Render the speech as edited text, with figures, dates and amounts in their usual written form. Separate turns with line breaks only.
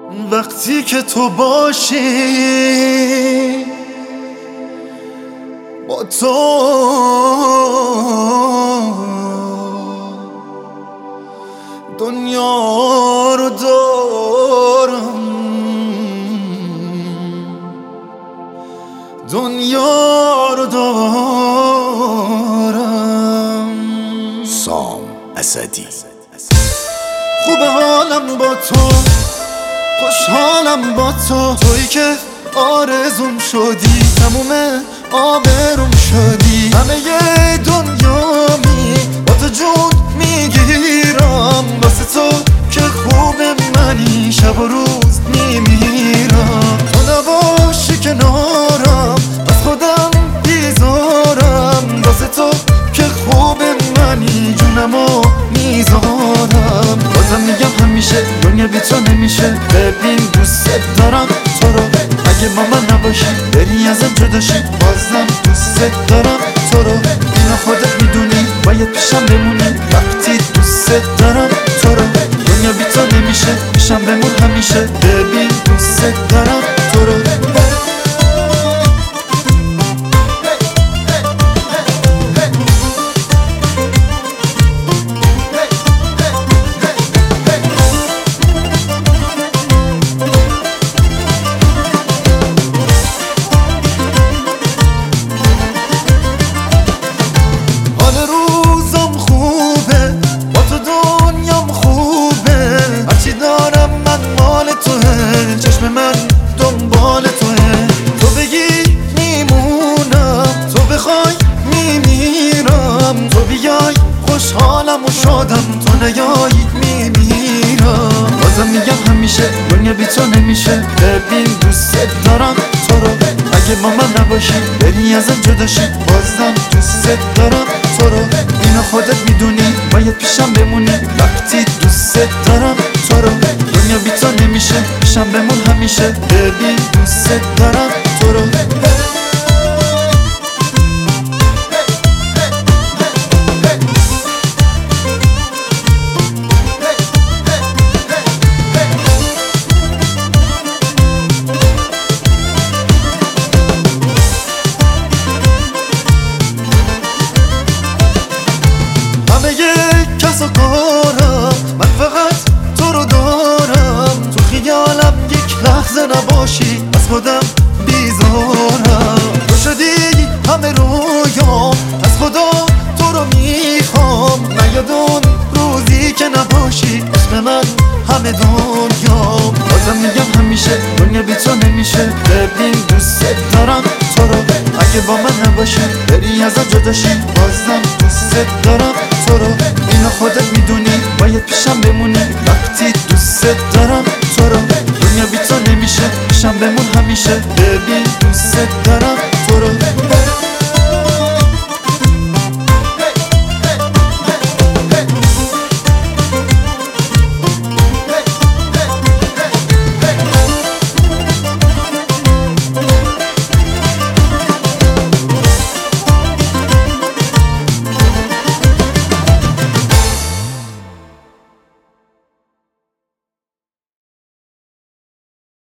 وقتی که تو باشی با تو دنیا رو دارم، دنیا رو دارم.
سام اسدی.
خوبه حالم با تو، خوشحالم با تو، تویی که آرزوم شدی، تموم آبروم شدی. همه دنیامی با تو جون میگیرم، واسه تو که خوب منی شب و روز میمیرم. تو نباشی کنارم از خودم بیزارم، واسه تو که خوب منی جونمو میذارم. بازم میگم همیشه دنیا بی تو نمیشه، ببین دوست دارم تو رو، اگه با من نباشی بری ازم جداشی، بازم دوست دارم تو رو. اینو خودت میدونی باید پیشم بمونی، وقتی دوست دارم تو رو. دنیا بی تو نمیشه، پیشم بمون همیشه، ببین دوست دارم تو رو. چشم من دنبال توه، تو بگی میمونم، تو بخوای میمیرم، تو بیای خوشحالم و شادم، تو نیای میمیرم. بازم میگم همیشه دنیا بی تو نمیشه، ببین دوست دارم تو رو، اگه با من نباشی بری ازم جداشی، بازم دوست دارم تو رو. اینو خودت میدونی باید پیشم بمونی، وقتی دوست دارم تو رو. دنیا بی تو نمیشه، پیشم بمون همیشه، ببین دوست دارم تو رو. همه کس و کارم من فقط تو رو دارم، تو خیالم یک لحظه نباشی از خودم بیزارم. تو شدی همه رویام، از خدا تو رو میخوام، نیاد اون روزی که نباشی اسم من همه دنیام. بازم میگم همیشه دنیا بی تو نمیشه، ببین دوست دارم تو رو، اگه با من نباشی بری ازم جداشی، بازم دوست دارم تو رو. اینو خودت میدونی باید پیشم بمونی، وقتی دوست دارم تو رو. دنیا بی تو نمیشه، پیشم بمون همیشه، ببین دوست دارم